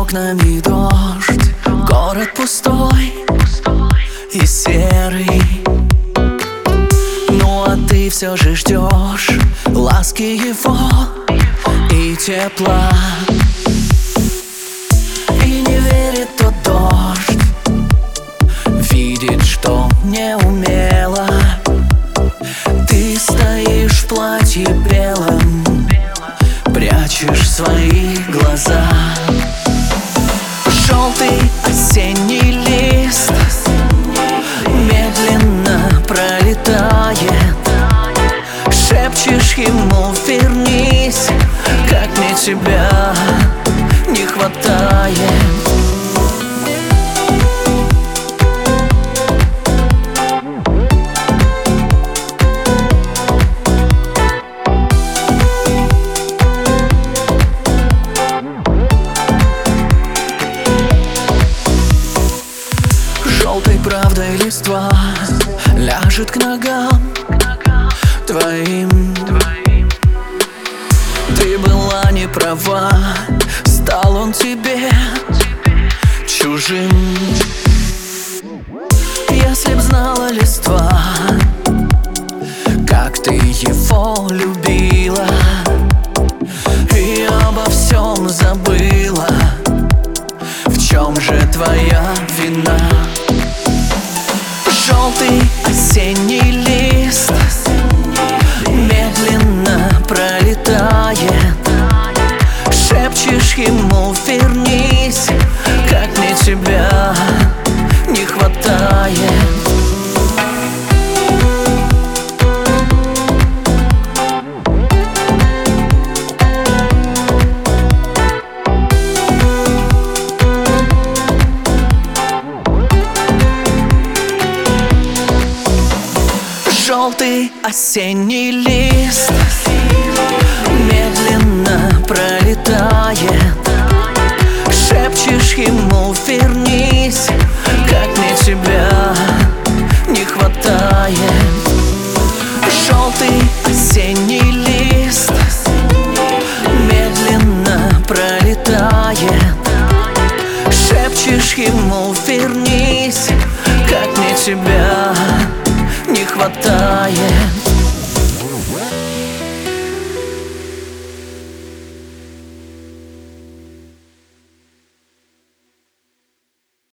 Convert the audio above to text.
окнами дождь, город пустой и серый. Ну а ты все же ждешь ласки его и тепла. И не верит тот дождь, видит, что не умела. Ты стоишь в платье белом, прячешь свои глаза. Желтый осенний лист медленно пролетает. Шепчешь ему: вернись, как мне тебя не хватает. Желтой правдой листва ляжет к ногам твоим. Ты была не права, стал он тебе чужим. Если б знала листва, как ты его любила, и обо всем забыла, в чем же твоя вина? Желтый осенний лист медленно пролетает. Шепчешь ему: вернись, как мне тебя не хватает. Желтый осенний лист медленно пролетает. Шепчешь ему: вернись, как мне тебя не хватает. Желтый осенний лист медленно пролетает. Шепчешь ему: вернись, как мне тебя не хватает.